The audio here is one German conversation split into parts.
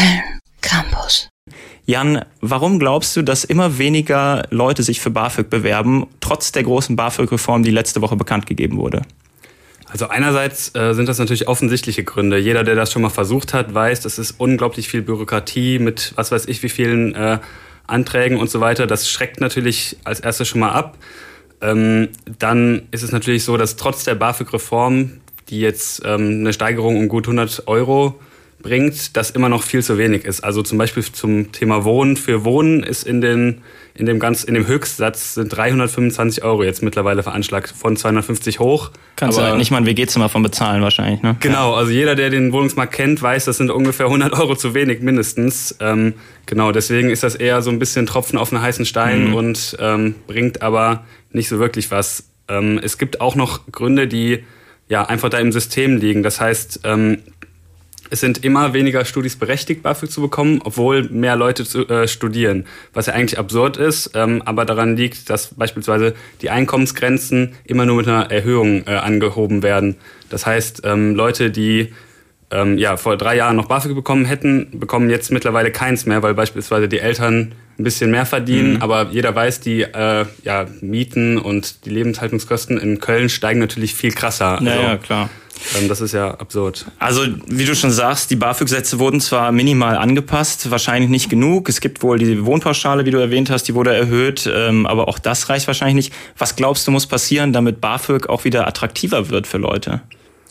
Köln Campus. Jan, warum glaubst du, dass immer weniger Leute sich für BAföG bewerben, trotz der großen BAföG-Reform, die letzte Woche bekannt gegeben wurde? Also einerseits sind das natürlich offensichtliche Gründe. Jeder, der das schon mal versucht hat, weiß, das ist unglaublich viel Bürokratie mit was weiß ich wie vielen Anträgen und so weiter. Das schreckt natürlich als erstes schon mal ab. Dann ist es natürlich so, dass trotz der BAföG-Reform, die jetzt eine Steigerung um gut 100 € bringt, das immer noch viel zu wenig ist. Also zum Beispiel zum Thema Wohnen. Für Wohnen ist in dem Höchstsatz sind 325 € jetzt mittlerweile veranschlagt, von 250 hoch. Kannst du halt nicht mal ein WG-Zimmer von bezahlen wahrscheinlich, ne? Genau, also jeder, der den Wohnungsmarkt kennt, weiß, das sind ungefähr 100 € zu wenig mindestens. Genau, deswegen ist das eher so ein bisschen Tropfen auf einen heißen Stein und bringt aber nicht so wirklich was. Es gibt auch noch Gründe, die ja einfach da im System liegen. Das heißt, es sind immer weniger Studis berechtigt, BAföG zu bekommen, obwohl mehr Leute studieren. Was ja eigentlich absurd ist, aber daran liegt, dass beispielsweise die Einkommensgrenzen immer nur mit einer Erhöhung angehoben werden. Das heißt, Leute, die vor 3 Jahren noch BAföG bekommen hätten, bekommen jetzt mittlerweile keins mehr, weil beispielsweise die Eltern ein bisschen mehr verdienen. Aber jeder weiß, die Mieten und die Lebenshaltungskosten in Köln steigen natürlich viel krasser. Ja, klar. Das ist ja absurd. Also wie du schon sagst, die BAföG-Sätze wurden zwar minimal angepasst, wahrscheinlich nicht genug. Es gibt wohl die Wohnpauschale, wie du erwähnt hast, die wurde erhöht, aber auch das reicht wahrscheinlich nicht. Was glaubst du, muss passieren, damit BAföG auch wieder attraktiver wird für Leute?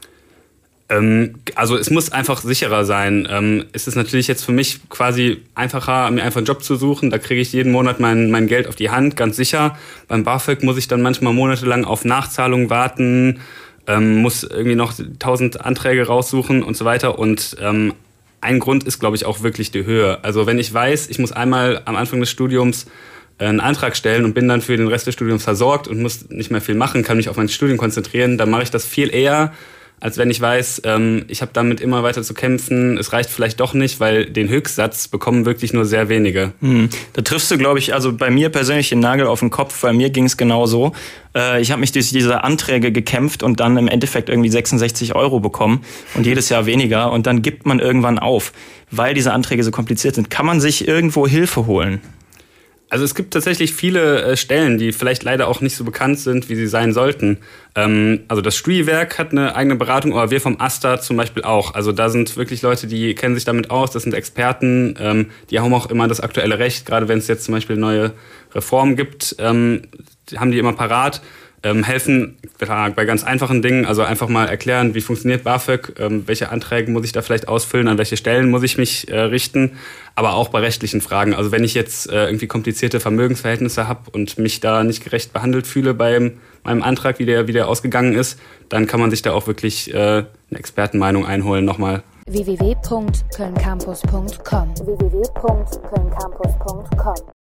Also es muss einfach sicherer sein. Es ist natürlich jetzt für mich quasi einfacher, mir einfach einen Job zu suchen. Da kriege ich jeden Monat mein Geld auf die Hand, ganz sicher. Beim BAföG muss ich dann manchmal monatelang auf Nachzahlung warten, muss irgendwie noch 1000 Anträge raussuchen und so weiter. Und ein Grund ist, glaube ich, auch wirklich die Höhe. Also wenn ich weiß, ich muss einmal am Anfang des Studiums einen Antrag stellen und bin dann für den Rest des Studiums versorgt und muss nicht mehr viel machen, kann mich auf mein Studium konzentrieren, dann mache ich das viel eher, als wenn ich weiß, ich habe damit immer weiter zu kämpfen. Es reicht vielleicht doch nicht, weil den Höchstsatz bekommen wirklich nur sehr wenige. Da triffst du, glaube ich, also bei mir persönlich den Nagel auf den Kopf. Bei mir ging es genauso. Ich habe mich durch diese Anträge gekämpft und dann im Endeffekt irgendwie 66 € bekommen und jedes Jahr weniger. Und dann gibt man irgendwann auf, weil diese Anträge so kompliziert sind. Kann man sich irgendwo Hilfe holen? Also es gibt tatsächlich viele Stellen, die vielleicht leider auch nicht so bekannt sind, wie sie sein sollten. Also das Studiwerk hat eine eigene Beratung, aber wir vom AStA zum Beispiel auch. Also da sind wirklich Leute, die kennen sich damit aus, das sind Experten, die haben auch immer das aktuelle Recht, gerade wenn es jetzt zum Beispiel neue Reformen gibt, haben die immer parat. Helfen bei ganz einfachen Dingen, also einfach mal erklären, wie funktioniert BAföG, welche Anträge muss ich da vielleicht ausfüllen, an welche Stellen muss ich mich richten, aber auch bei rechtlichen Fragen. Also wenn ich jetzt irgendwie komplizierte Vermögensverhältnisse habe und mich da nicht gerecht behandelt fühle bei meinem Antrag, wie der ausgegangen ist, dann kann man sich da auch wirklich eine Expertenmeinung einholen nochmal. www.kölncampus.com